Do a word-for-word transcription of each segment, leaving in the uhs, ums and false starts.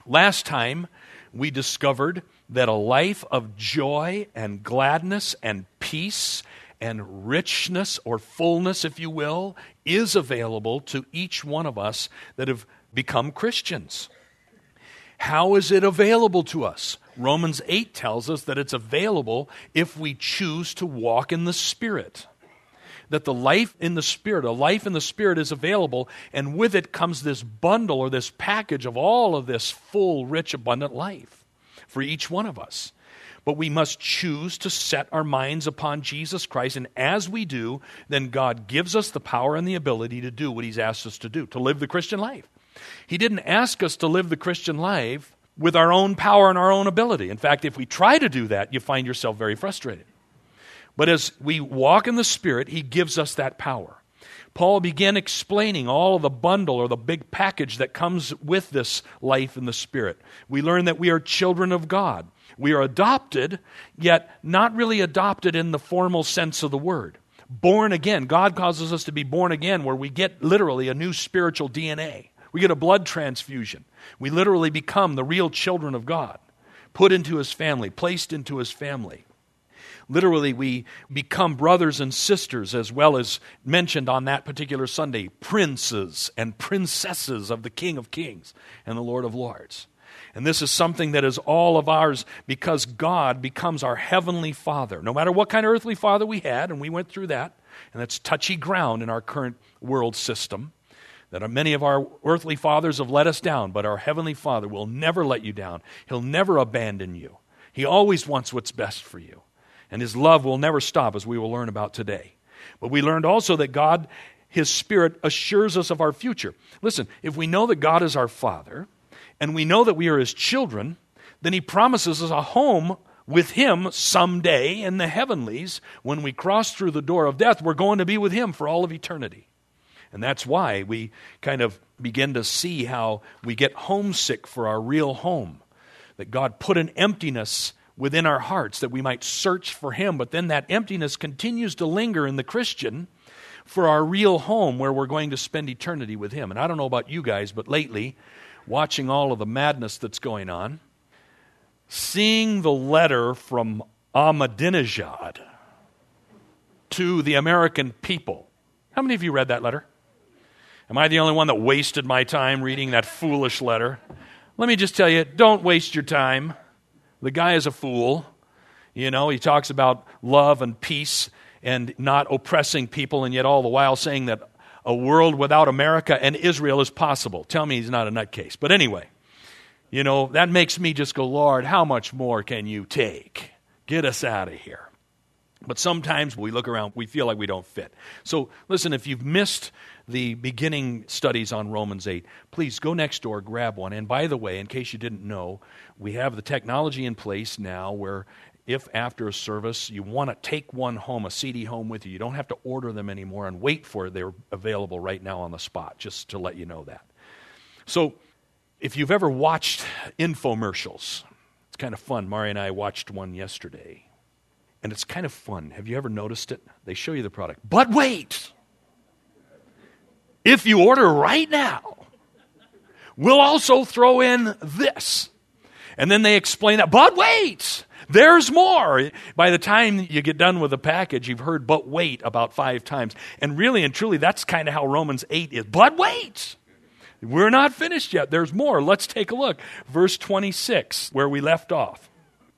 Last time, we discovered that a life of joy and gladness and peace and richness, or fullness, if you will, is available to each one of us that have become Christians. How is it available to us? Romans eight tells us that it's available if we choose to walk in the Spirit. That the life in the Spirit, a life in the Spirit is available, and with it comes this bundle or this package of all of this full, rich, abundant life for each one of us. But we must choose to set our minds upon Jesus Christ, and as we do, then God gives us the power and the ability to do what He's asked us to do, to live the Christian life. He didn't ask us to live the Christian life with our own power and our own ability. In fact, if we try to do that, you find yourself very frustrated. But as we walk in the Spirit, He gives us that power. Paul began explaining all of the bundle or the big package that comes with this life in the Spirit. We learn that we are children of God. We are adopted, yet not really adopted in the formal sense of the word. Born again. God causes us to be born again, where we get literally a new spiritual D N A. We get a blood transfusion. We literally become the real children of God, put into His family, placed into His family. Literally, we become brothers and sisters, as well as mentioned on that particular Sunday, princes and princesses of the King of Kings and the Lord of Lords. And this is something that is all of ours because God becomes our heavenly Father. No matter what kind of earthly father we had, and we went through that, and that's touchy ground in our current world system, that many of our earthly fathers have let us down, but our heavenly Father will never let you down. He'll never abandon you. He always wants what's best for you. And His love will never stop, as we will learn about today. But we learned also that God, His Spirit, assures us of our future. Listen, if we know that God is our Father, and we know that we are His children, then He promises us a home with Him someday in the heavenlies. When we cross through the door of death, we're going to be with Him for all of eternity. And that's why we kind of begin to see how we get homesick for our real home. That God put an emptiness within our hearts that we might search for Him, but then that emptiness continues to linger in the Christian for our real home where we're going to spend eternity with Him. And I don't know about you guys, but lately, watching all of the madness that's going on, seeing the letter from Ahmadinejad to the American people. How many of you read that letter? Am I the only one that wasted my time reading that foolish letter? Let me just tell you, don't waste your time. The guy is a fool. You know, he talks about love and peace and not oppressing people, and yet all the while saying that a world without America and Israel is possible. Tell me he's not a nutcase. But anyway, you know, that makes me just go, Lord, how much more can you take? Get us out of here. But sometimes we look around, we feel like we don't fit. So listen, if you've missed the beginning studies on Romans eight, please go next door, grab one. And by the way, in case you didn't know, we have the technology in place now where if after a service you want to take one home, a C D home with you, you don't have to order them anymore and wait for it. They're available right now on the spot, just to let you know that. So if you've ever watched infomercials, it's kind of fun. Mari and I watched one yesterday. And it's kind of fun. Have you ever noticed it? They show you the product. But wait! If you order right now, we'll also throw in this. And then they explain that. But wait! There's more. By the time you get done with the package, you've heard but wait about five times. And really and truly, that's kind of how Romans eight is. But wait! We're not finished yet. There's more. Let's take a look. Verse twenty-six, where we left off.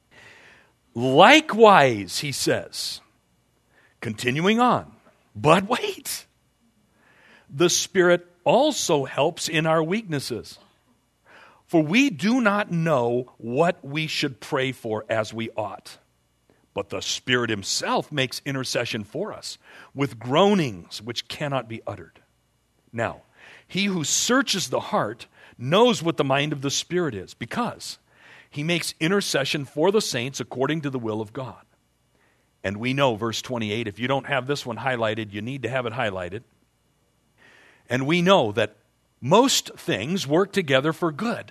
Likewise, he says, continuing on, but wait, the Spirit also helps in our weaknesses. For we do not know what we should pray for as we ought. But the Spirit Himself makes intercession for us with groanings which cannot be uttered. Now, He who searches the heart knows what the mind of the Spirit is, because He makes intercession for the saints according to the will of God. And we know, verse twenty-eight, if you don't have this one highlighted, you need to have it highlighted. And we know that most things work together for good.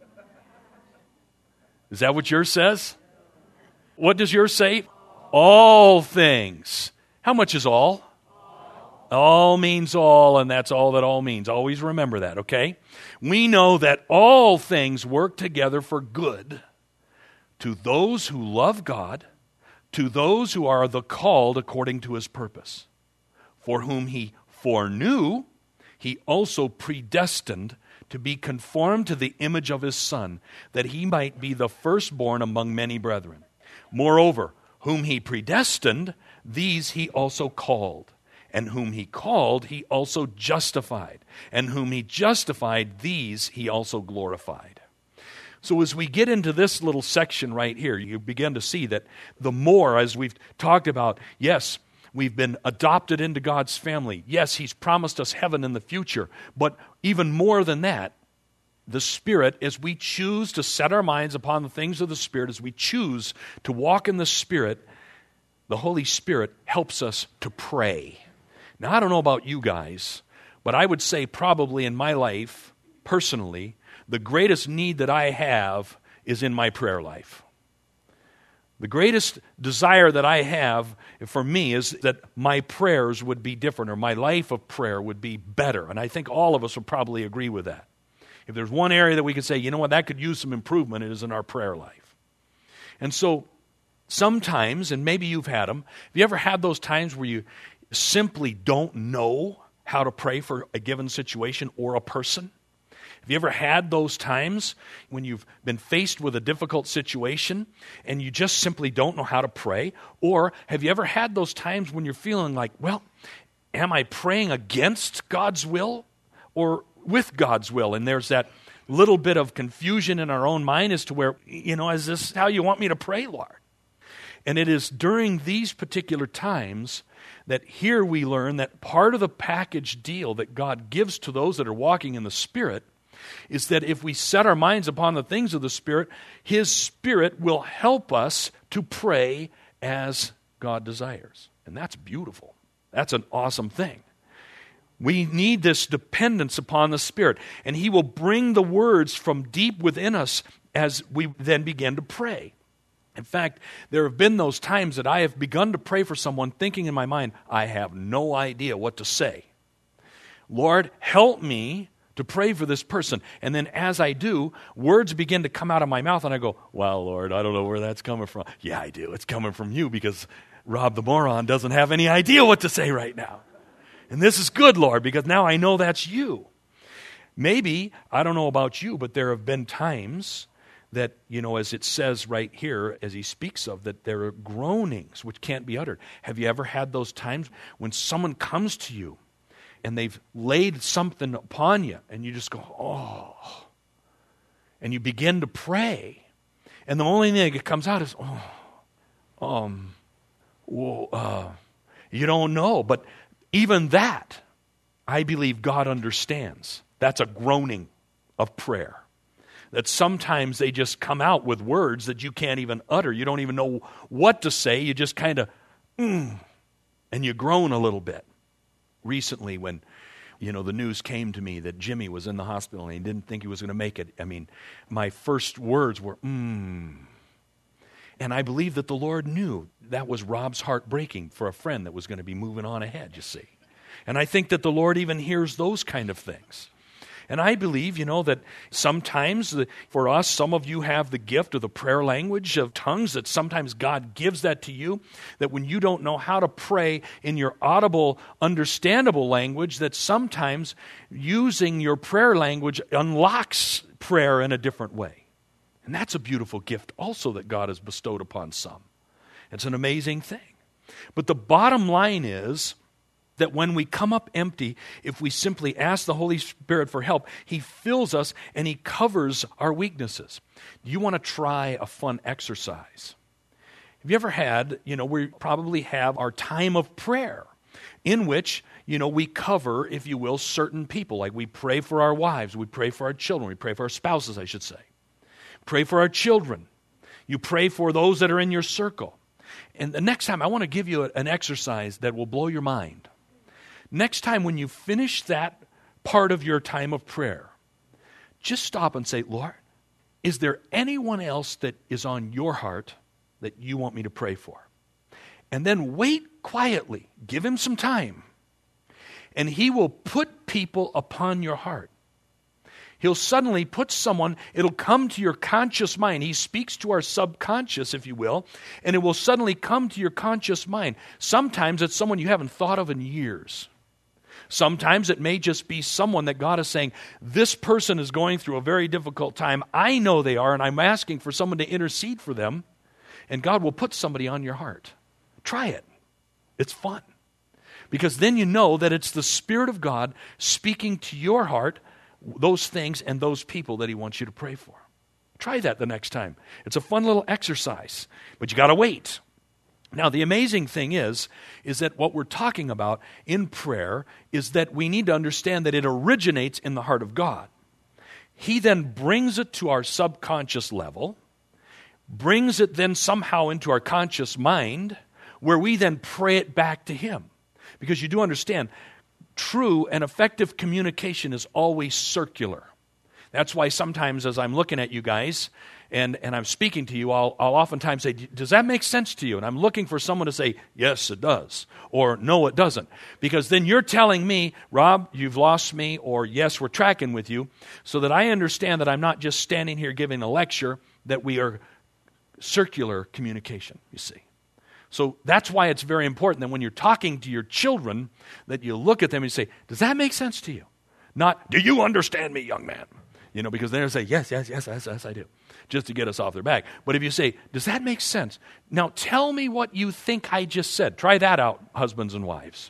Is that what yours says? What does yours say? All things. How much is all? All means all, and that's all that all means. Always remember that, okay? We know that all things work together for good to those who love God, to those who are the called according to his purpose. For whom he foreknew, he also predestined to be conformed to the image of his Son, that he might be the firstborn among many brethren. Moreover, whom he predestined, these he also called. And whom he called, he also justified. And whom he justified, these he also glorified. So as we get into this little section right here, you begin to see that the more, as we've talked about, yes, we've been adopted into God's family. Yes, he's promised us heaven in the future. But even more than that, the Spirit, as we choose to set our minds upon the things of the Spirit, as we choose to walk in the Spirit, the Holy Spirit helps us to pray. Now, I don't know about you guys, but I would say probably in my life, personally, the greatest need that I have is in my prayer life. The greatest desire that I have for me is that my prayers would be different, or my life of prayer would be better. And I think all of us would probably agree with that. If there's one area that we could say, you know what, that could use some improvement, it is in our prayer life. And so sometimes, and maybe you've had them, have you ever had those times where you simply don't know how to pray for a given situation or a person? Have you ever had those times when you've been faced with a difficult situation and you just simply don't know how to pray? Or have you ever had those times when you're feeling like, well, am I praying against God's will or with God's will? And there's that little bit of confusion in our own mind as to where, you know, is this how you want me to pray, Lord? And it is during these particular times that here we learn that part of the package deal that God gives to those that are walking in the Spirit is that if we set our minds upon the things of the Spirit, his Spirit will help us to pray as God desires. And that's beautiful. That's an awesome thing. We need this dependence upon the Spirit, and he will bring the words from deep within us as we then begin to pray. In fact, there have been those times that I have begun to pray for someone thinking in my mind, I have no idea what to say. Lord, help me to pray for this person. And then as I do, words begin to come out of my mouth and I go, wow, Lord, I don't know where that's coming from. Yeah, I do. It's coming from you because Rob the moron doesn't have any idea what to say right now. And this is good, Lord, because now I know that's you. Maybe, I don't know about you, but there have been times that, you know, as it says right here, as he speaks of, that there are groanings which can't be uttered. Have you ever had those times when someone comes to you and they've laid something upon you, and you just go, oh. And you begin to pray. And the only thing that comes out is, oh, um, whoa, uh, you don't know. But even that, I believe God understands. That's a groaning of prayer. That sometimes they just come out with words that you can't even utter. You don't even know what to say. You just kind of, mm, and you groan a little bit. Recently, when, you know, the news came to me that Jimmy was in the hospital and he didn't think he was going to make it, I mean, my first words were, mm. And I believe that the Lord knew that was Rob's heart breaking for a friend that was going to be moving on ahead, you see. And I think that the Lord even hears those kind of things. And I believe, you know, that sometimes for us, some of you have the gift of the prayer language of tongues, that sometimes God gives that to you, that when you don't know how to pray in your audible, understandable language, that sometimes using your prayer language unlocks prayer in a different way. And that's a beautiful gift also that God has bestowed upon some. It's an amazing thing. But the bottom line is that when we come up empty, if we simply ask the Holy Spirit for help, he fills us and he covers our weaknesses. You want to try a fun exercise. Have you ever had, you know, we probably have our time of prayer in which, you know, we cover, if you will, certain people. Like we pray for our wives, we pray for our children, we pray for our spouses, I should say. Pray for our children. You pray for those that are in your circle. And the next time, I want to give you an exercise that will blow your mind. Next time when you finish that part of your time of prayer, just stop and say, Lord, is there anyone else that is on your heart that you want me to pray for? And then wait quietly. Give him some time. and He will put people upon your heart. He'll suddenly put someone, it'll come to your conscious mind. He speaks to our subconscious, if you will, and it will suddenly come to your conscious mind. Sometimes it's someone you haven't thought of in years. Sometimes it may just be someone that God is saying, this person is going through a very difficult time. I know they are, and I'm asking for someone to intercede for them. And God will put somebody on your heart. Try it. It's fun. Because then you know that it's the Spirit of God speaking to your heart those things and those people that He wants you to pray for. Try that the next time. It's a fun little exercise, but you got to wait. Now, the amazing thing is, is that what we're talking about in prayer is that we need to understand that it originates in the heart of God. He then brings it to our subconscious level, brings it then somehow into our conscious mind, where we then pray it back to Him. Because you do understand, true and effective communication is always circular. That's why sometimes as I'm looking at you guys and, and I'm speaking to you, I'll, I'll oftentimes say, does that make sense to you? And I'm looking for someone to say, yes, it does, or no, it doesn't. Because then you're telling me, Rob, you've lost me, or yes, we're tracking with you, so that I understand that I'm not just standing here giving a lecture, that we are circular communication, you see. So that's why it's very important that when you're talking to your children, that you look at them and you say, does that make sense to you? Not, do you understand me, young man? You know, because they're going to say, yes, yes, yes, yes, yes, I do, just to get us off their back. But if you say, does that make sense? Now tell me what you think I just said. Try that out, husbands and wives.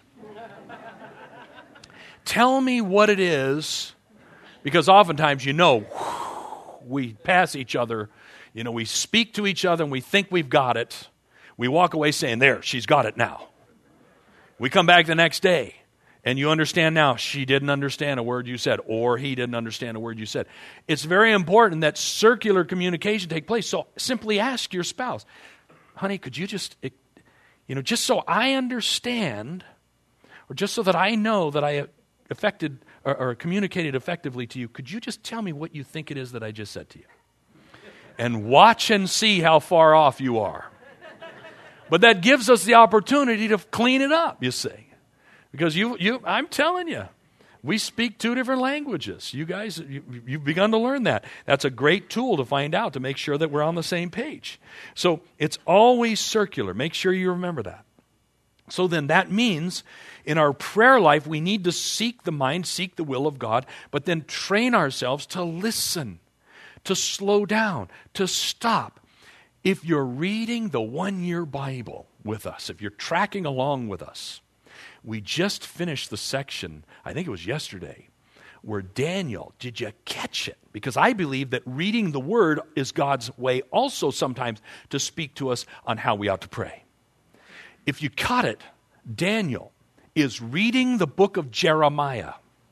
Tell me what it is, because oftentimes, you know, we pass each other, you know, we speak to each other and we think we've got it. We walk away saying, there, she's got it now. We come back the next day, and you understand now she didn't understand a word you said, or he didn't understand a word you said. It's very important that circular communication take place. So simply ask your spouse, honey, could you just, you know, just so I understand, or just so that I know that I affected or, or communicated effectively to you, could you just tell me what you think it is that I just said to you? And watch and see how far off you are. But that gives us the opportunity to clean it up, you see. Because you, you, I'm telling you, we speak two different languages. You guys, you, you've begun to learn that. That's a great tool to find out, to make sure that we're on the same page. So it's always circular. Make sure you remember that. So then that means in our prayer life, we need to seek the mind, seek the will of God, but then train ourselves to listen, to slow down, to stop. If you're reading the one-year Bible with us, if you're tracking along with us, we just finished the section, I think it was yesterday, where Daniel, did you catch it? Because I believe that reading the Word is God's way also sometimes to speak to us on how we ought to pray. If you caught it, Daniel is reading the book of Jeremiah.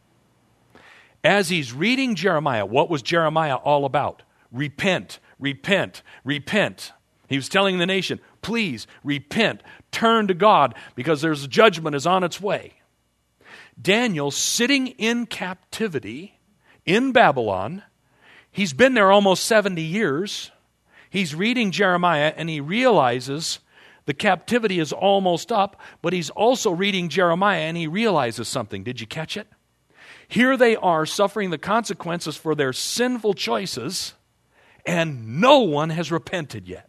As he's reading Jeremiah, what was Jeremiah all about? Repent. Repent, repent. He was telling the nation, please repent, turn to God, because there's judgment is on its way. Daniel, sitting in captivity in Babylon, he's been there almost seventy years. He's reading Jeremiah and he realizes the captivity is almost up, but he's also reading Jeremiah and he realizes something. Did you catch it? Here they are suffering the consequences for their sinful choices, and no one has repented yet.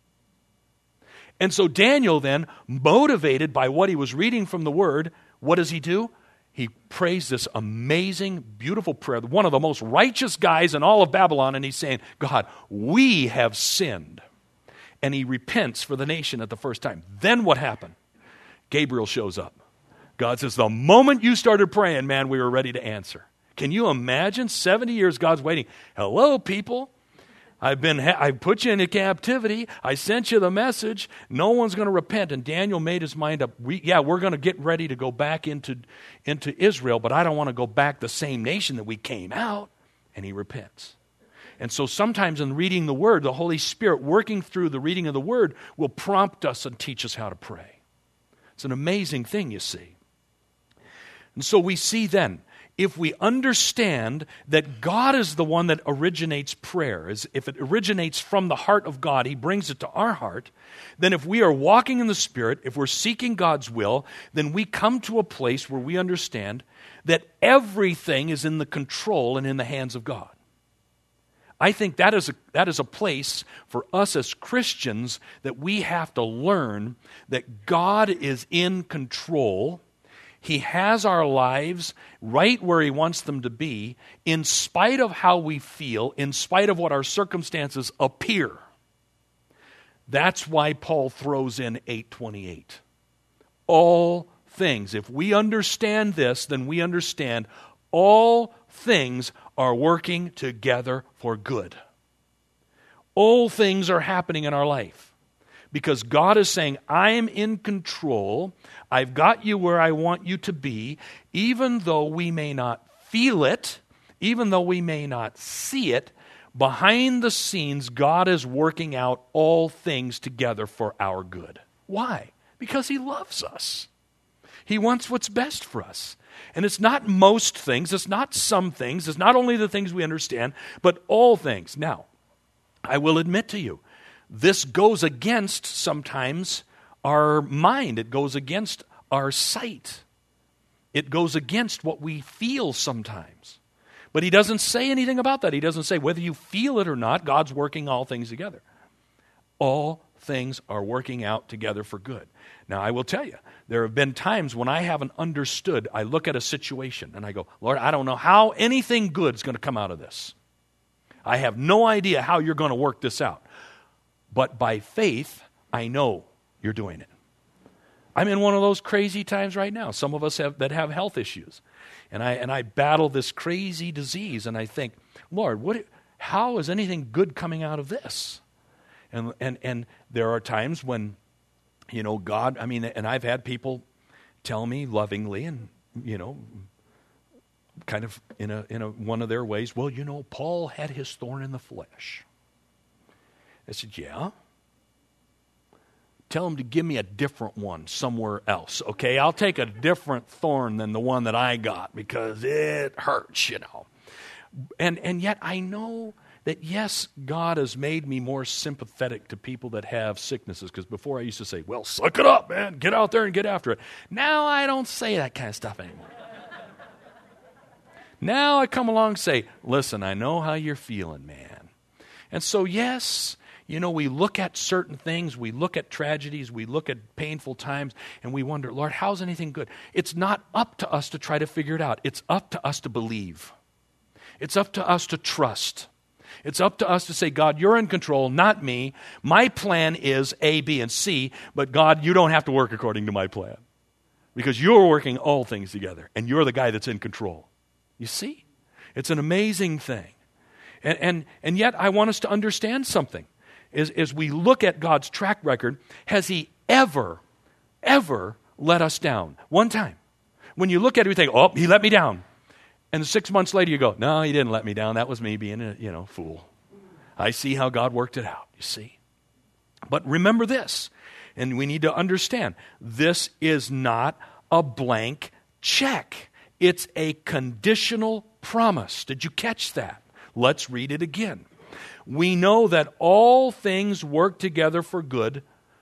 And so Daniel then, motivated by what he was reading from the Word, what does he do? He prays this amazing, beautiful prayer, one of the most righteous guys in all of Babylon, and he's saying, God, we have sinned. And he repents for the nation at the first time. Then what happened? Gabriel shows up. God says, the moment you started praying, man, we were ready to answer. Can you imagine? seventy years God's waiting. Hello, people. I've been, I put you into captivity. I sent you the message. No one's going to repent. And Daniel made his mind up. We, yeah, we're going to get ready to go back into, into Israel, but I don't want to go back the same nation that we came out. And he repents. And so sometimes in reading the Word, the Holy Spirit working through the reading of the Word will prompt us and teach us how to pray. It's an amazing thing, you see. And so we see then, if we understand that God is the one that originates prayer, is if it originates from the heart of God, He brings it to our heart, then if we are walking in the Spirit, if we're seeking God's will, then we come to a place where we understand that everything is in the control and in the hands of God. I think that is a, that is a place for us as Christians that we have to learn that God is in control. He has our lives right where He wants them to be, in spite of how we feel, in spite of what our circumstances appear. That's why Paul throws in eight twenty-eight. All things. If we understand this, then we understand all things are working together for good. All things are happening in our life because God is saying, I am in control. I've got you where I want you to be, even though we may not feel it, even though we may not see it. Behind the scenes, God is working out all things together for our good. Why? Because He loves us. He wants what's best for us. And it's not most things, it's not some things, it's not only the things we understand, but all things. Now, I will admit to you, this goes against sometimes our mind. It goes against our sight. It goes against what we feel sometimes. But He doesn't say anything about that. He doesn't say whether you feel it or not, God's working all things together. All things are working out together for good. Now, I will tell you, there have been times when I haven't understood. I look at a situation and I go, Lord, I don't know how anything good is going to come out of this. I have no idea how you're going to work this out. But by faith, I know you're doing it. I'm in one of those crazy times right now. Some of us have that have health issues. And I and I battle this crazy disease and I think, Lord, what how is anything good coming out of this? And and and there are times when, you know, God, I mean, and I've had people tell me lovingly and, you know, kind of in a in a one of their ways, well, you know, Paul had his thorn in the flesh. I said, yeah. Tell him to give me a different one somewhere else, okay? I'll take a different thorn than the one that I got because it hurts, you know. And and yet I know that, yes, God has made me more sympathetic to people that have sicknesses, because before I used to say, well, suck it up, man. Get out there and get after it. Now I don't say that kind of stuff anymore. Now I come along and say, listen, I know how you're feeling, man. And so, yes, you know, we look at certain things, we look at tragedies, we look at painful times, and we wonder, Lord, how's anything good? It's not up to us to try to figure it out. It's up to us to believe. It's up to us to trust. It's up to us to say, God, you're in control, not me. My plan is A, B, and C, but God, you don't have to work according to my plan because you're working all things together, and you're the guy that's in control. You see? It's an amazing thing. And and, and yet I want us to understand something. As, as we look at God's track record, has He ever, ever let us down? One time. When you look at it, you think, oh, He let me down. And six months later you go, no, He didn't let me down. That was me being a, you know, fool. I see how God worked it out, you see. But remember this, and we need to understand, this is not a blank check. It's a conditional promise. Did you catch that? Let's read it again. We know that all things work together for good.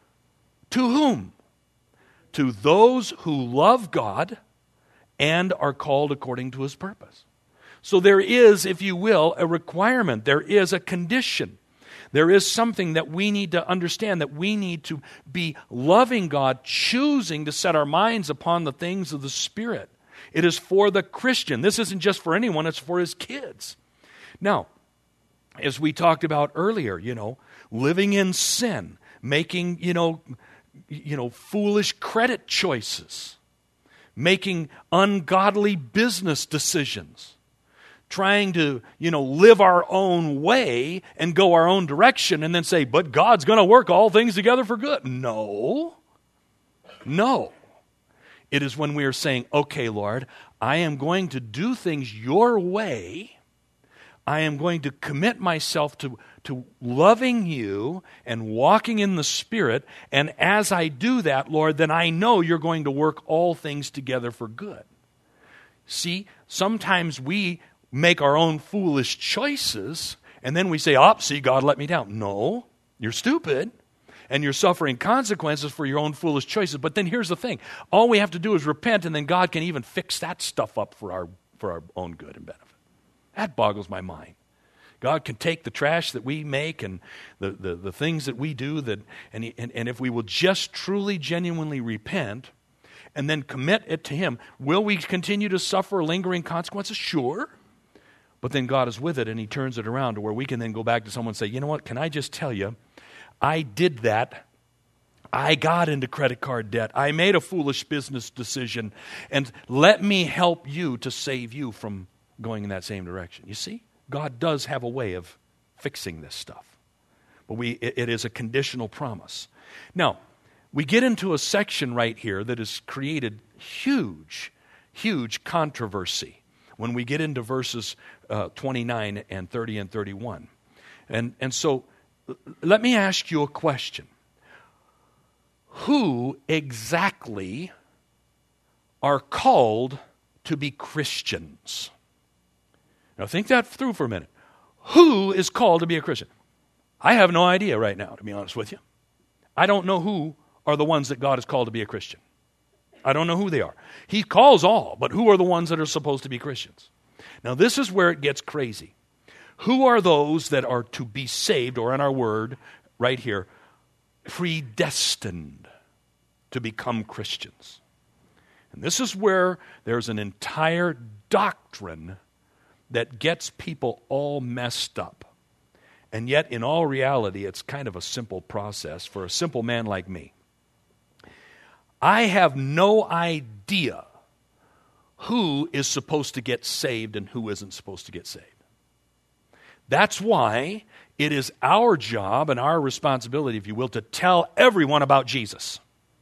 To whom? To those who love God and are called according to His purpose. So there is, if you will, a requirement. There is a condition. There is something that we need to understand, that we need to be loving God, choosing to set our minds upon the things of the Spirit. It is for the Christian. This isn't just for anyone, it's for his kids. Now, as we talked about earlier, you know, living in sin, making, you know, you know, foolish credit choices, making ungodly business decisions, trying to, you know, live our own way and go our own direction and then say, but God's going to work all things together for good. No. No. It is when we are saying, okay, Lord, I am going to do things your way. I am going to commit myself to, to loving you and walking in the Spirit. And as I do that, Lord, then I know you're going to work all things together for good. See, sometimes we make our own foolish choices, and then we say, oh, see, God let me down. No, you're stupid, and you're suffering consequences for your own foolish choices. But then here's the thing. All we have to do is repent, and then God can even fix that stuff up for our, for our own good and benefit. That boggles my mind. God can take the trash that we make and the, the, the things that we do, that, and, he, and, and if we will just truly, genuinely repent and then commit it to Him, will we continue to suffer lingering consequences? Sure. But then God is with it, and He turns it around to where we can then go back to someone and say, you know what, can I just tell you, I did that. I got into credit card debt. I made a foolish business decision, and let me help you to save you from going in that same direction. You see? God does have a way of fixing this stuff. But we it, it is a conditional promise. Now, we get into a section right here that has created huge, huge controversy when we get into verses uh, twenty-nine and thirty and thirty-one. And, and so, let me ask you a question. Who exactly are called to be Christians? Now think that through for a minute. Who is called to be a Christian? I have no idea right now, to be honest with you. I don't know who are the ones that God has called to be a Christian. I don't know who they are. He calls all, but who are the ones that are supposed to be Christians? Now this is where it gets crazy. Who are those that are to be saved, or in our word, right here, predestined to become Christians? And this is where there's an entire doctrine that gets people all messed up. And yet, in all reality, it's kind of a simple process for a simple man like me. I have no idea who is supposed to get saved and who isn't supposed to get saved. That's why it is our job and our responsibility, if you will, to tell everyone about Jesus.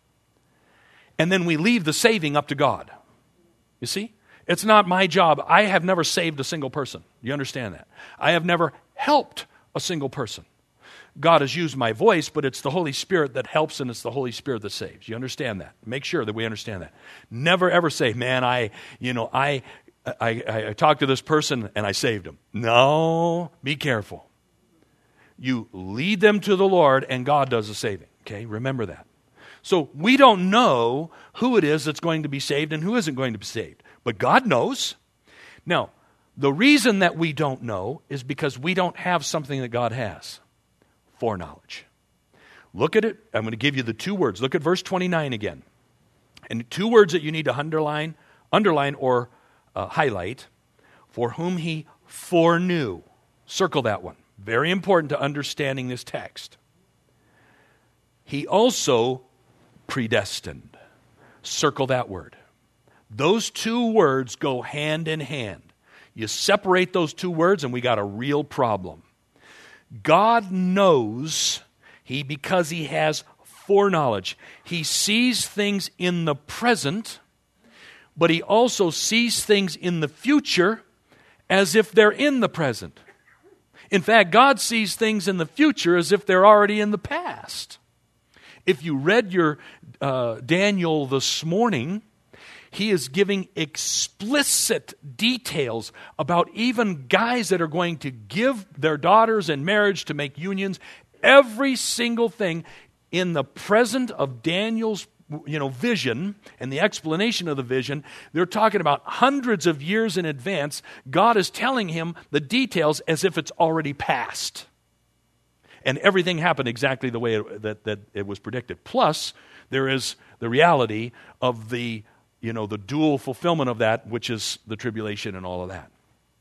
And then we leave the saving up to God. You see? It's not my job. I have never saved a single person. You understand that? I have never helped a single person. God has used my voice, but it's the Holy Spirit that helps, and it's the Holy Spirit that saves. You understand that? Make sure that we understand that. Never ever say, man, I, you know, I, I, I, I talked to this person and I saved him. No, be careful. You lead them to the Lord, and God does the saving. Okay, remember that. So we don't know who it is that's going to be saved and who isn't going to be saved. But God knows. Now, the reason that we don't know is because we don't have something that God has. Foreknowledge. Look at it. I'm going to give you the two words. Look at verse twenty-nine again. And two words that you need to underline, underline or uh, highlight. For whom He foreknew. Circle that one. Very important to understanding this text. He also predestined. Circle that word. Those two words go hand in hand. You separate those two words and we got a real problem. God knows, He because He has foreknowledge. He sees things in the present, but He also sees things in the future as if they're in the present. In fact, God sees things in the future as if they're already in the past. If you read your uh, Daniel this morning, he is giving explicit details about even guys that are going to give their daughters in marriage to make unions. Every single thing in the present of Daniel's you know, vision and the explanation of the vision, they're talking about hundreds of years in advance. God is telling him the details as if it's already past. And everything happened exactly the way it, that, that it was predicted. Plus, there is the reality of the You know, the dual fulfillment of that, which is the tribulation and all of that.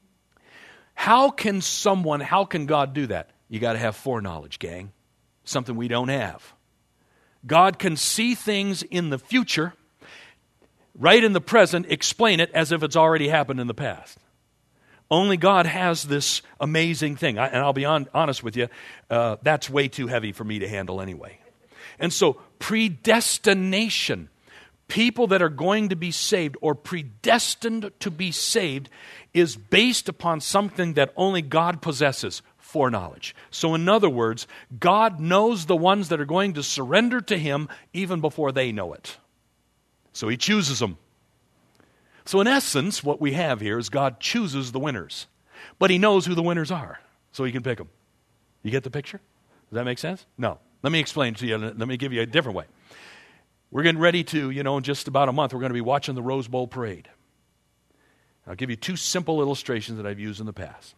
How can someone, how can God do that? You got to have foreknowledge, gang. Something we don't have. God can see things in the future, right in the present, explain it as if it's already happened in the past. Only God has this amazing thing. I, and I'll be on, honest with you, uh, that's way too heavy for me to handle anyway. And so, predestination. People that are going to be saved or predestined to be saved is based upon something that only God possesses, foreknowledge. So in other words, God knows the ones that are going to surrender to Him even before they know it. So He chooses them. So in essence, what we have here is God chooses the winners, but he knows who the winners are, so he can pick them. You get the picture? Does that make sense? No. Let me explain to you. Let me give you a different way. We're getting ready to, you know, in just about a month, we're going to be watching the Rose Bowl parade. I'll give you two simple illustrations that I've used in the past.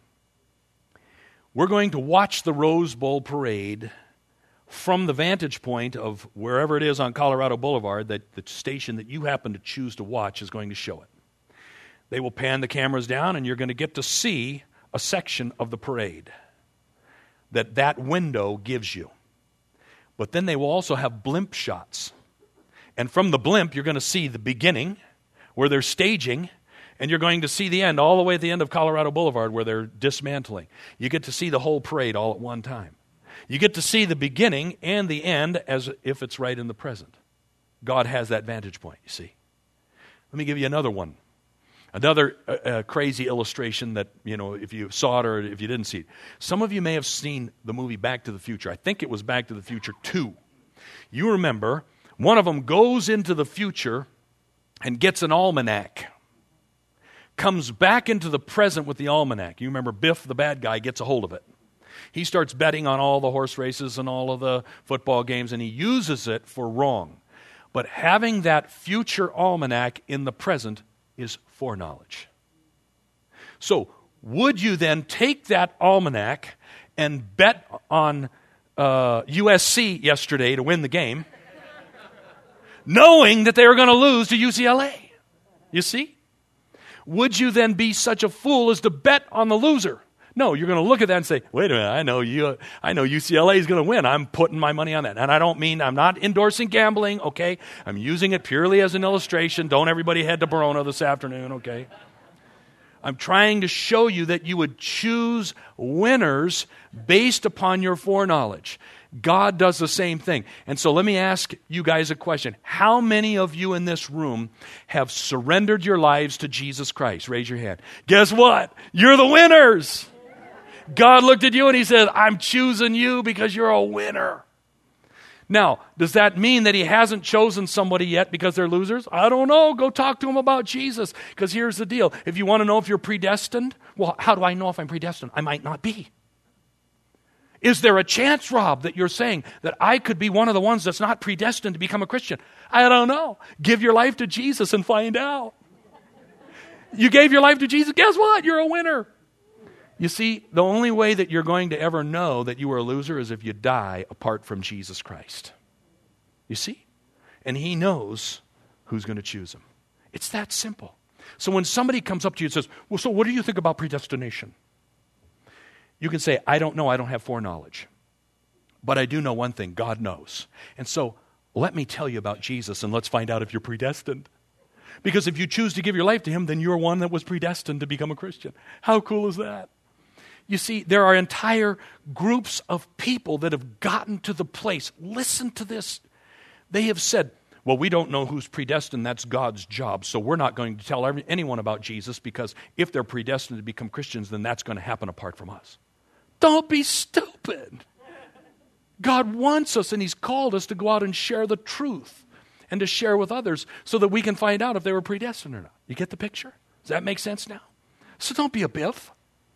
We're going to watch the Rose Bowl parade from the vantage point of wherever it is on Colorado Boulevard that the station that you happen to choose to watch is going to show it. They will pan the cameras down, and you're going to get to see a section of the parade that that window gives you. But then they will also have blimp shots. And from the blimp, you're going to see the beginning where they're staging, and you're going to see the end, all the way at the end of Colorado Boulevard where they're dismantling. You get to see the whole parade all at one time. You get to see the beginning and the end as if it's right in the present. God has that vantage point, you see. Let me give you another one. Another uh, uh, crazy illustration that, you know, if you saw it or if you didn't see it. Some of you may have seen the movie Back to the Future. I think it was Back to the Future two. You remember, one of them goes into the future and gets an almanac. Comes back into the present with the almanac. You remember Biff, the bad guy, gets a hold of it. He starts betting on all the horse races and all of the football games, and he uses it for wrong. But having that future almanac in the present is foreknowledge. So, would you then take that almanac and bet on uh, U S C yesterday to win the game, knowing that they were going to lose to U C L A? You see? Would you then be such a fool as to bet on the loser? No, you're going to look at that and say, wait a minute, I know you, I know U C L A is going to win. I'm putting my money on that. And I don't mean, I'm not endorsing gambling, okay? I'm using it purely as an illustration. Don't everybody head to Verona this afternoon, okay? I'm trying to show you that you would choose winners based upon your foreknowledge. God does the same thing. And so let me ask you guys a question. How many of you in this room have surrendered your lives to Jesus Christ? Raise your hand. Guess what? You're the winners. God looked at you and he said, I'm choosing you because you're a winner. Now, does that mean that he hasn't chosen somebody yet because they're losers? I don't know. Go talk to him about Jesus. Because here's the deal. If you want to know if you're predestined, well, how do I know if I'm predestined? I might not be. Is there a chance, Rob, that you're saying that I could be one of the ones that's not predestined to become a Christian? I don't know. Give your life to Jesus and find out. You gave your life to Jesus, guess what? You're a winner. You see, the only way that you're going to ever know that you are a loser is if you die apart from Jesus Christ. You see? And he knows who's going to choose him. It's that simple. So when somebody comes up to you and says, well, so what do you think about predestination? You can say, I don't know, I don't have foreknowledge. But I do know one thing, God knows. And so let me tell you about Jesus and let's find out if you're predestined. Because if you choose to give your life to him, then you're one that was predestined to become a Christian. How cool is that? You see, there are entire groups of people that have gotten to the place. Listen to this. They have said, well, we don't know who's predestined. That's God's job. So we're not going to tell every, anyone about Jesus because if they're predestined to become Christians, then that's going to happen apart from us. Don't be stupid. God wants us and he's called us to go out and share the truth and to share with others so that we can find out if they were predestined or not. You get the picture? Does that make sense now? So don't be a biff.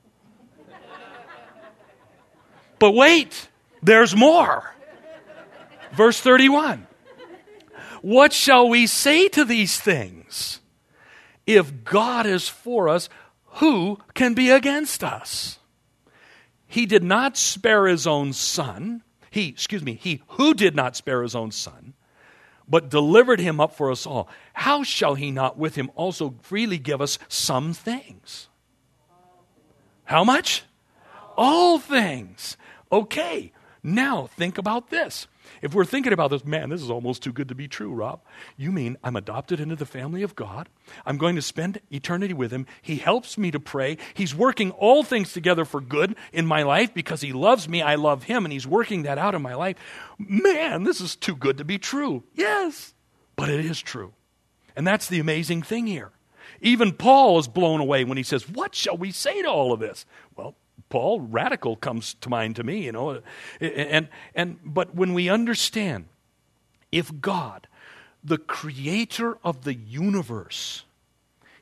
But wait, there's more. Verse thirty-one. What shall we say to these things? If God is for us, who can be against us? He did not spare his own son. He, excuse me, he who did not spare his own son, but delivered him up for us all. How shall he not with him also freely give us some things? How much? All things. Okay, now think about this. If we're thinking about this, man, this is almost too good to be true, Rob. You mean I'm adopted into the family of God? I'm going to spend eternity with him. He helps me to pray. He's working all things together for good in my life because he loves me. I love him, and he's working that out in my life. Man, this is too good to be true. Yes, but it is true. And that's the amazing thing here. Even Paul is blown away when he says, what shall we say to all of this? Well, Paul, radical comes to mind to me, you know. And, and, but when we understand, if God, the creator of the universe,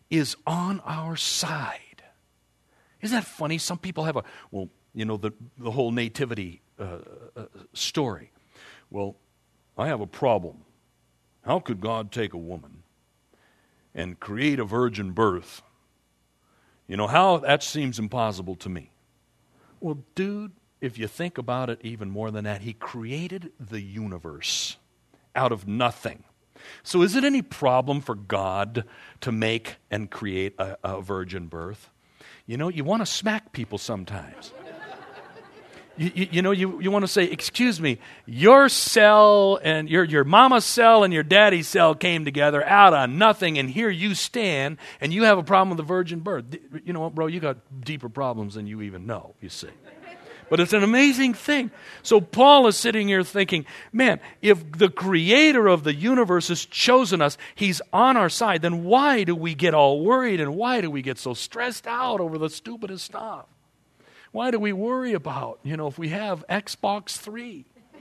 is on our side. Isn't that funny? Some people have a, well, you know, the, the whole nativity uh, uh, story. Well, I have a problem. How could God take a woman and create a virgin birth? You know, how that seems impossible to me. Well, dude, if you think about it even more than that, he created the universe out of nothing. So is it any problem for God to make and create a, a virgin birth? You know, you want to smack people sometimes. You, you, you know, you, you want to say, excuse me, your cell and your, your mama's cell and your daddy's cell came together out of nothing, and here you stand, and you have a problem with the virgin birth. You know what, bro, you got deeper problems than you even know, you see. But it's an amazing thing. So Paul is sitting here thinking, man, if the creator of the universe has chosen us, he's on our side, then why do we get all worried and why do we get so stressed out over the stupidest stuff? Why do we worry about, you know, if we have Xbox three?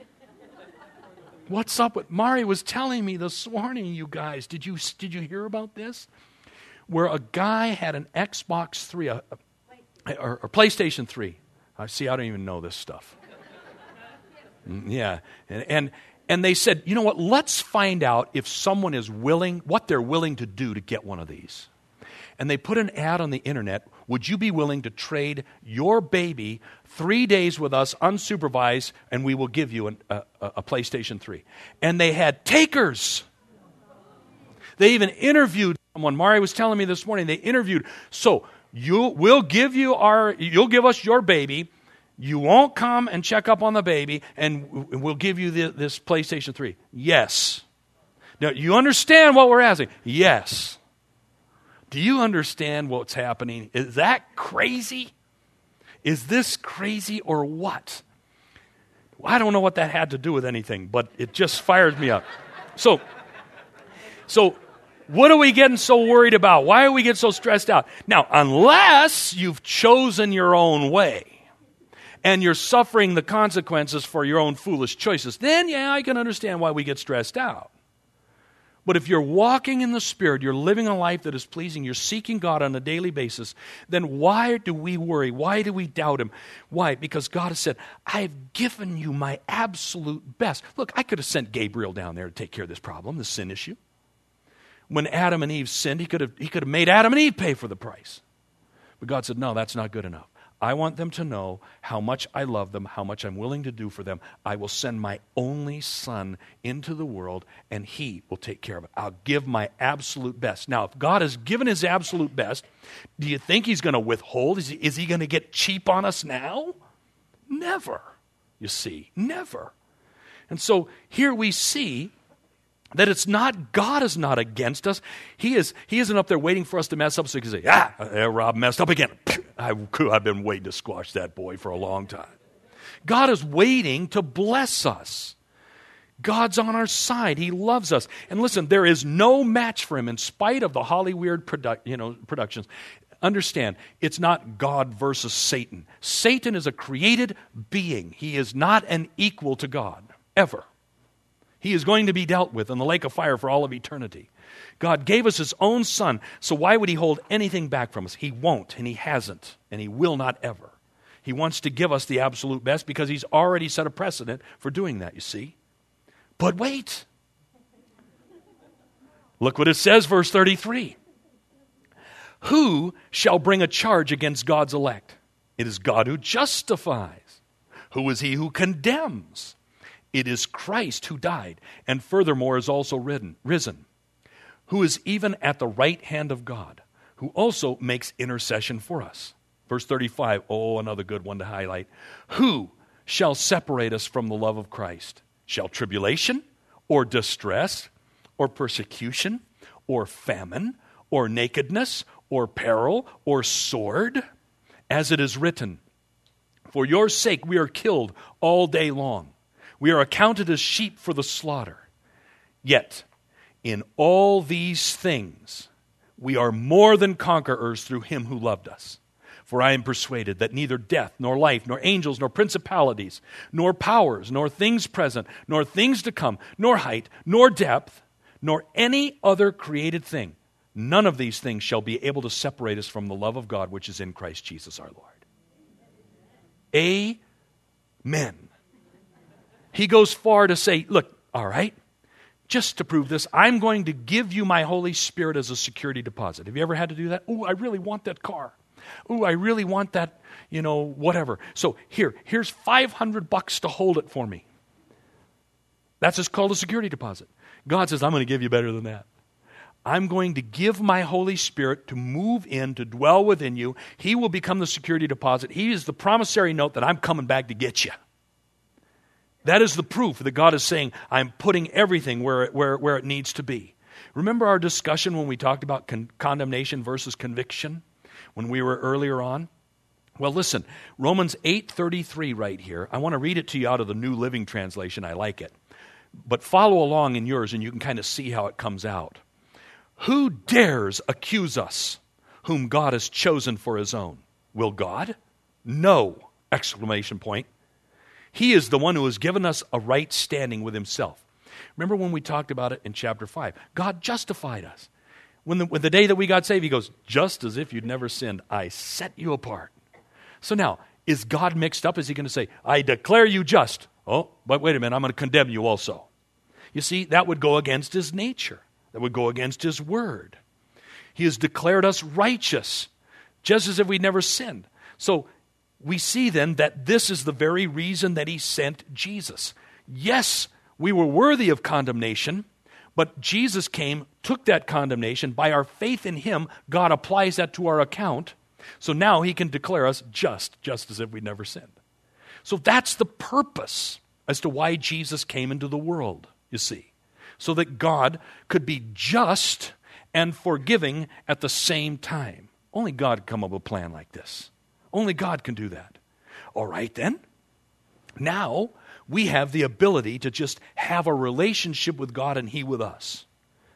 What's up with, Mari was telling me this morning, you guys, did you did you hear about this? Where a guy had an Xbox three, a, a, or, or PlayStation three. I see, I don't even know this stuff. Yeah, and, and and they said, you know what, let's find out if someone is willing, what they're willing to do to get one of these. And they put an ad on the internet, would you be willing to trade your baby three days with us unsupervised, and we will give you an, a, a PlayStation three. And they had takers. They even interviewed someone. Mari was telling me this morning, they interviewed, so you we'll give you our, you'll give us your baby, you won't come and check up on the baby, and we'll give you the, this PlayStation three. Yes. Now, you understand what we're asking? Yes. Do you understand what's happening? Is that crazy? Is this crazy or what? I don't know what that had to do with anything, but it just fires me up. So, so what are we getting so worried about? Why are we getting so stressed out? Now, unless you've chosen your own way and you're suffering the consequences for your own foolish choices, then yeah, I can understand why we get stressed out. But if you're walking in the Spirit, you're living a life that is pleasing, you're seeking God on a daily basis, then why do we worry? Why do we doubt Him? Why? Because God has said, I've given you my absolute best. Look, I could have sent Gabriel down there to take care of this problem, this sin issue. When Adam and Eve sinned, he could have, he could have made Adam and Eve pay for the price. But God said, no, that's not good enough. I want them to know how much I love them, how much I'm willing to do for them. I will send my only son into the world, and he will take care of it. I'll give my absolute best. Now, if God has given his absolute best, do you think he's going to withhold? Is he, is he going to get cheap on us now? Never, you see, never. And so here we see that it's not, God is not against us. He is, he isn't up there waiting for us to mess up so he can say, ah, there, Rob messed up again. I, I've been waiting to squash that boy for a long time. God is waiting to bless us. God's on our side. He loves us. And listen, there is no match for him in spite of the Hollywood produ- you know, productions. Understand, it's not God versus Satan. Satan is a created being. He is not an equal to God, ever. He is going to be dealt with in the lake of fire for all of eternity. God gave us his own son, so why would he hold anything back from us? He won't, and he hasn't, and he will not ever. He wants to give us the absolute best because he's already set a precedent for doing that, you see. But wait. Look what it says, verse thirty-three. Who shall bring a charge against God's elect? It is God who justifies. Who is he who condemns? It is Christ who died, and furthermore is also ridden, risen, who is even at the right hand of God, who also makes intercession for us. Verse thirty-five, oh, another good one to highlight. Who shall separate us from the love of Christ? Shall tribulation, or distress, or persecution, or famine, or nakedness, or peril, or sword? As it is written, for your sake we are killed all day long. We are accounted as sheep for the slaughter. Yet, in all these things, we are more than conquerors through him who loved us. For I am persuaded that neither death, nor life, nor angels, nor principalities, nor powers, nor things present, nor things to come, nor height, nor depth, nor any other created thing. none of these things shall be able to separate us from the love of God which is in Christ Jesus our Lord. Amen. He goes far to say, look, all right, just to prove this, I'm going to give you my Holy Spirit as a security deposit. Have you ever had to do that? Oh, I really want that car. Oh, I really want that, you know, whatever. So here, here's five hundred bucks to hold it for me. That's just called a security deposit. God says, I'm going to give you better than that. I'm going to give my Holy Spirit to move in, to dwell within you. He will become the security deposit. He is the promissory note that I'm coming back to get you. That is the proof that God is saying, I'm putting everything where it, where, where it needs to be. Remember our discussion when we talked about con- condemnation versus conviction when we were earlier on? Well, listen, Romans eight thirty-three right here. I want to read it to you out of the New Living Translation. I like it. But follow along in yours and you can kind of see how it comes out. Who dares accuse us, whom God has chosen for his own? Will God? No! Exclamation point. He is the one who has given us a right standing with himself. Remember when we talked about it in chapter five? God justified us. When the, when the day that we got saved, he goes, just as if you'd never sinned, I set you apart. So now, is God mixed up? Is he going to say, I declare you just? Oh, but wait a minute, I'm going to condemn you also. You see, that would go against his nature. That would go against his word. He has declared us righteous, just as if we'd never sinned. So we see then that this is the very reason that he sent Jesus. Yes, we were worthy of condemnation, but Jesus came, took that condemnation. By our faith in him, God applies that to our account. So now he can declare us just, just as if we'd never sinned. So that's the purpose as to why Jesus came into the world, you see. So that God could be just and forgiving at the same time. Only God can come up with a plan like this. Only God can do that. All right then. Now we have the ability to just have a relationship with God and he with us.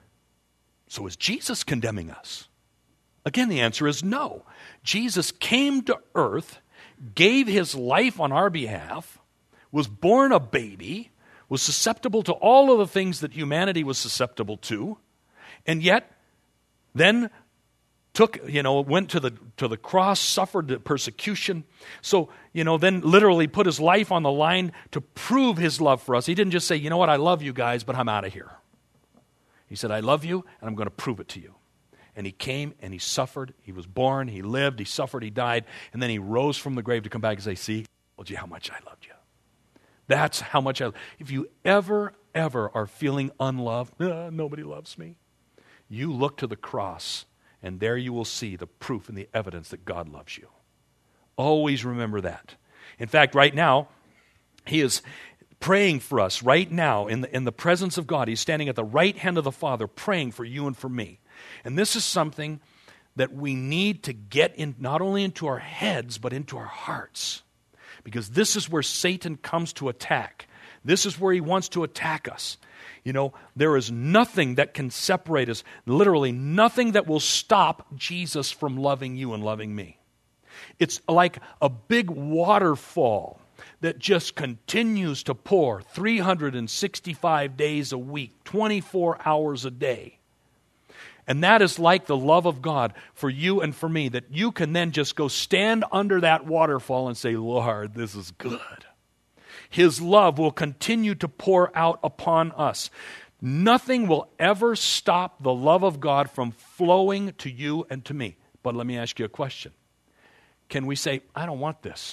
So is Jesus condemning us? Again, the answer is no. Jesus came to earth, gave his life on our behalf, was born a baby, was susceptible to all of the things that humanity was susceptible to, and yet then took, you know, went to the to the cross, suffered the persecution. So, you know, then literally put his life on the line to prove his love for us. He didn't just say, you know what, I love you guys, but I'm out of here. He said, I love you, and I'm going to prove it to you. And he came and he suffered. He was born, he lived, he suffered, he died, and then he rose from the grave to come back and say, see, I told you how much I loved you. That's how much I, if you ever, ever are feeling unloved, ah, nobody loves me, you look to the cross and there you will see the proof and the evidence that God loves you. Always remember that. In fact, right now, he is praying for us right now in the, in the presence of God. He's standing at the right hand of the Father praying for you and for me. And this is something that we need to get in not only into our heads, but into our hearts. Because this is where Satan comes to attack. This is where he wants to attack us. You know, there is nothing that can separate us, literally nothing that will stop Jesus from loving you and loving me. It's like a big waterfall that just continues to pour three hundred sixty-five days a week, twenty-four hours a day. And that is like the love of God for you and for me, that you can then just go stand under that waterfall and say, Lord, this is good. His love will continue to pour out upon us. Nothing will ever stop the love of God from flowing to you and to me. But let me ask you a question. Can we say, I don't want this?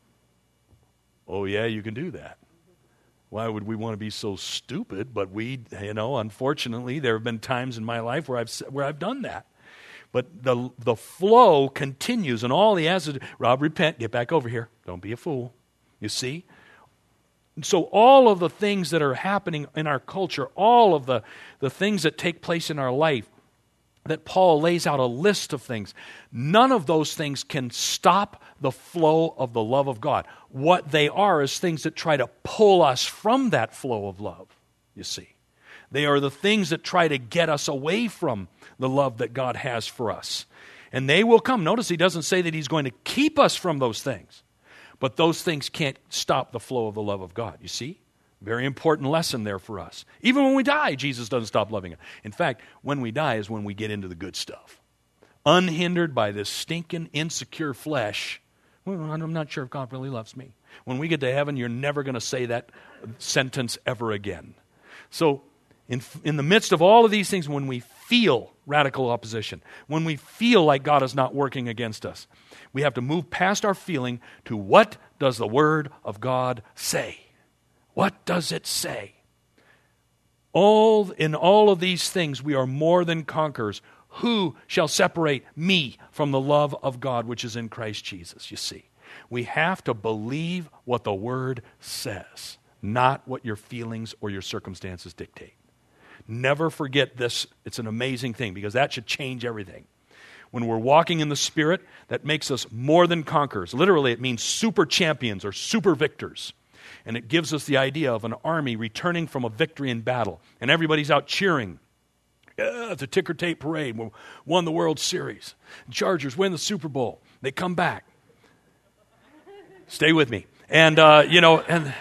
Oh yeah, you can do that. Why would we want to be so stupid? But we, you know, unfortunately, there have been times in my life where I've where I've done that. But the the flow continues, and all he has to do, Rob, repent, get back over here. Don't be a fool. You see? So all of the things that are happening in our culture, all of the, the things that take place in our life, that Paul lays out a list of things, none of those things can stop the flow of the love of God. What they are is things that try to pull us from that flow of love, you see. They are the things that try to get us away from the love that God has for us. And they will come. Notice he doesn't say that he's going to keep us from those things. But those things can't stop the flow of the love of God, you see? Very important lesson there for us. Even when we die, Jesus doesn't stop loving us. In fact, when we die is when we get into the good stuff. Unhindered by this stinking, insecure flesh, well, I'm not sure if God really loves me. When we get to heaven, you're never going to say that sentence ever again. So, in, in the midst of all of these things, when we feel radical opposition, when we feel like God is not working against us, we have to move past our feeling to what does the Word of God say? What does it say? All in all of these things, we are more than conquerors. Who shall separate me from the love of God which is in Christ Jesus? You see, we have to believe what the Word says, not what your feelings or your circumstances dictate. Never forget this. It's an amazing thing because that should change everything. When we're walking in the Spirit, that makes us more than conquerors. Literally, it means super champions or super victors. And it gives us the idea of an army returning from a victory in battle. And everybody's out cheering. Yeah, it's a ticker tape parade. We won the World Series. Chargers win the Super Bowl. They come back. Stay with me. And, uh, you know, and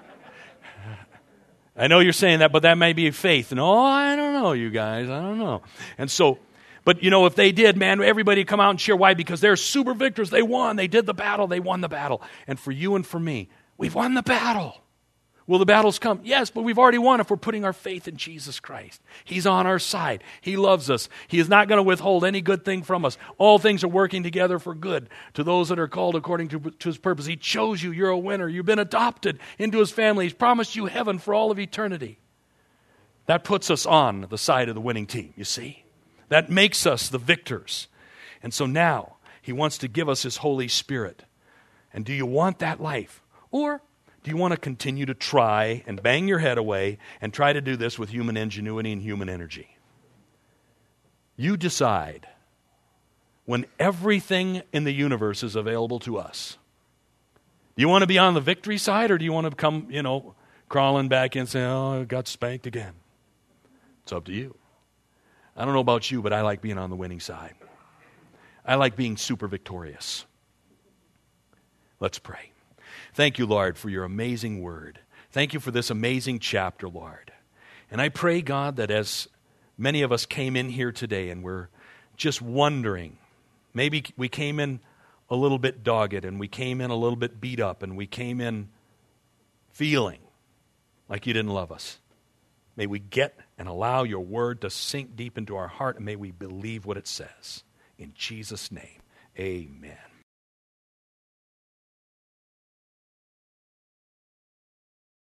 I know you're saying that, but that may be faith. No, I don't know, you guys. I don't know. And so, but, you know, if they did, man, everybody come out and cheer. Why? Because they're super victors. They won. They did the battle. They won the battle. And for you and for me, we've won the battle. Will the battles come? Yes, but we've already won if we're putting our faith in Jesus Christ. He's on our side. He loves us. He is not going to withhold any good thing from us. All things are working together for good to those that are called according to, to His purpose. He chose you. You're a winner. You've been adopted into His family. He's promised you heaven for all of eternity. That puts us on the side of the winning team, you see? That makes us the victors. And so now, He wants to give us His Holy Spirit. And do you want that life? Or do you want to continue to try and bang your head away and try to do this with human ingenuity and human energy? You decide when everything in the universe is available to us. Do you want to be on the victory side or do you want to come, you know, crawling back in and say, oh, I got spanked again? It's up to you. I don't know about you, but I like being on the winning side. I like being super victorious. Let's pray. Thank you, Lord, for your amazing word. Thank you for this amazing chapter, Lord. And I pray, God, that as many of us came in here today and we're just wondering, maybe we came in a little bit dogged and we came in a little bit beat up and we came in feeling like you didn't love us. May we get and allow your word to sink deep into our heart and may we believe what it says. In Jesus' name, amen.